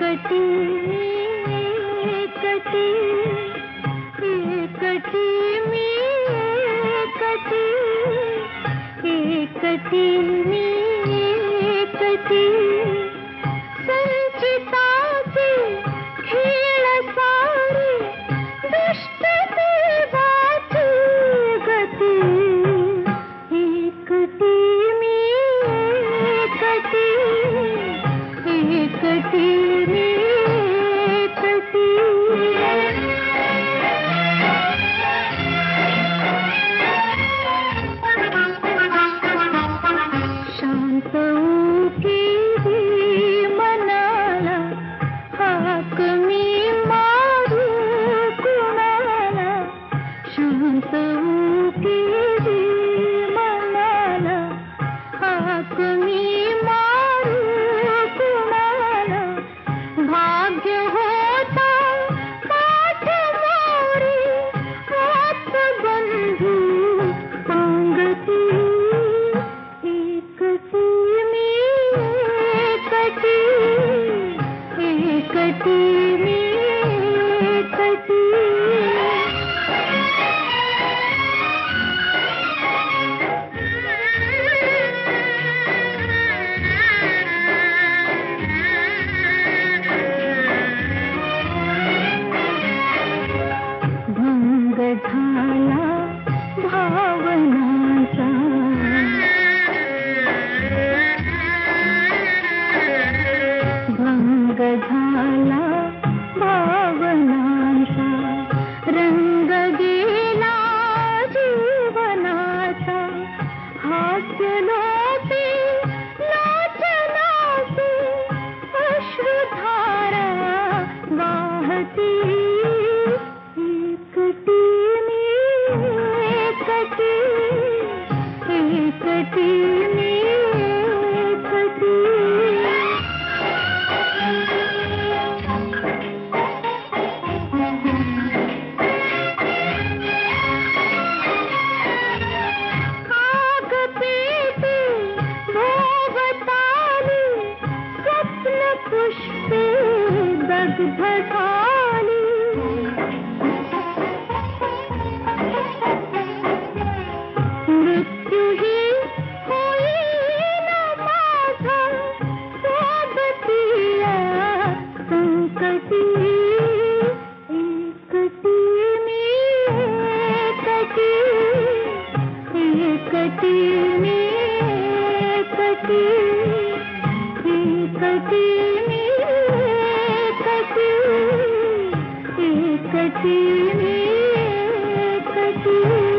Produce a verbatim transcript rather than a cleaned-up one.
एकटी मी एकटी एकटी मी एकटी एकटी मी एकटी संचिताची खेळ सारी दुष्ट देवाची गती एकटी मी एकटी एकटी मी एकटी शांत उठी मनाला हाक मी मारू कुणाला शांत उठी मनाला हाक मी मारू कुणाला भाग्य होता पाठ मोरी हात बंधू पांगती एकटी मी एकटी एकटी मी एकटी भंग झाला भावनाचा भंग झाला भावनाचा रंग गेला जीवनाचा हास्यलोपी नाचनाची अश्रुधारा वाहती एकटी मी एकटी एकटी मी एकटी आग पेटी भोवताली स्वप्न पुष्पे दग्ध झाली मृत्यूही होईना माझा सोबतिया संकटी एकटी मी एकटी एकटी मी एकटी एकटी मी एकटी एकटी मी एकटी